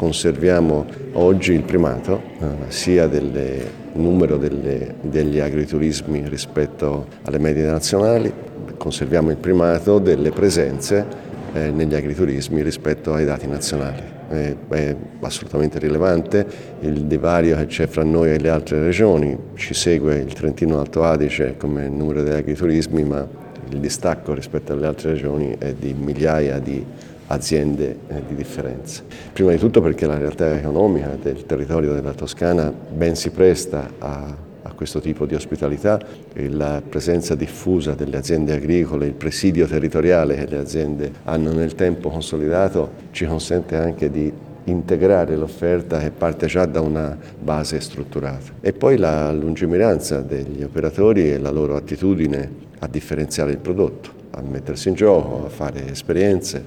conserviamo oggi il primato sia del numero degli agriturismi rispetto alle medie nazionali, conserviamo il primato delle presenze negli agriturismi rispetto ai dati nazionali. È assolutamente rilevante il divario che c'è fra noi e le altre regioni. Ci segue il Trentino Alto Adige come numero degli agriturismi, ma il distacco rispetto alle altre regioni è di migliaia di aziende di differenza. Prima di tutto perché la realtà economica del territorio della Toscana ben si presta a questo tipo di ospitalità, e la presenza diffusa delle aziende agricole, il presidio territoriale che le aziende hanno nel tempo consolidato ci consente anche di integrare l'offerta che parte già da una base strutturata. E poi la lungimiranza degli operatori e la loro attitudine a differenziare il prodotto, a mettersi in gioco, a fare esperienze,